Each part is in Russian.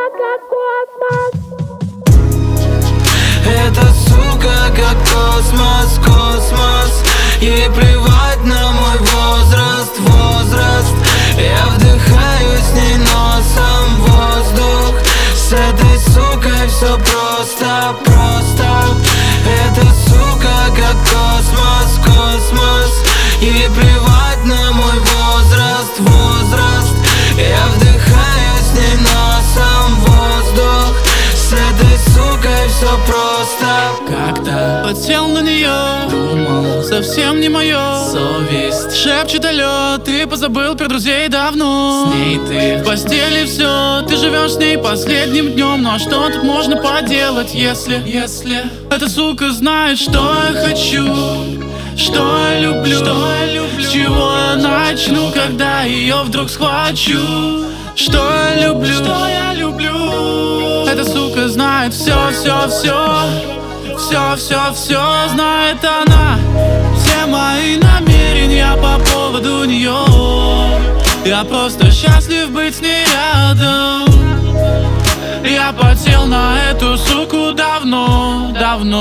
Эта сука как космос, космос. Ей плевать на мой возраст, возраст. Я вдыхаю с ней носом воздух. С этой сукой все просто, просто. Эта сука как космос, космос. Ей плевать на мой возраст, возраст. Я вдыхаю с ней носом воздух. С этой сукой все просто. Как-то подсел на нее, думал, совсем не мое. Совесть шепчет алло, ты позабыл про друзей давно. С ней ты в постели все, ты живешь с ней последним днем. Ну а что тут можно поделать, если эта сука знает, что я хочу, что я люблю, с чего я начну, когда ее вдруг схвачу. Что я люблю, эта сука знает все знает она. Все мои намерения по поводу нее. Я просто счастлив быть с ней рядом. Я подсел на эту суку давно.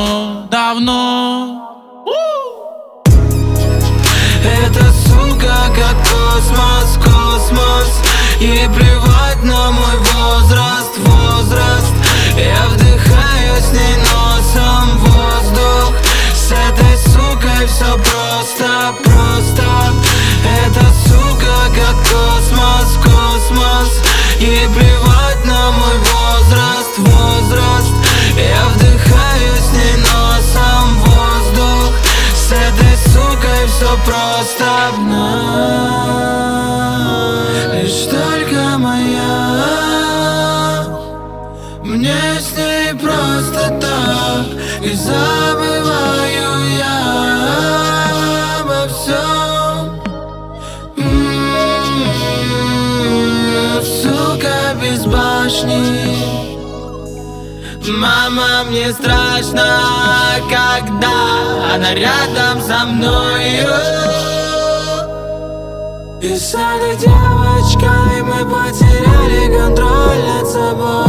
Эта сука как космос, космос. Ей плевать на мой возраст, возраст. Я вдыхаю с ней носом воздух. С этой сукой все просто, просто. Эта сука как космос, космос. Ей плевать на мой возраст, возраст. Я вдыхаю с ней носом воздух. С этой сукой все просто. Лишь только моя. Мне с ней просто так. И забываю я обо всем. Сука без башни. Мама, мне страшно, когда она рядом со мною. И с этой девочкой мы потеряли контроль над собой.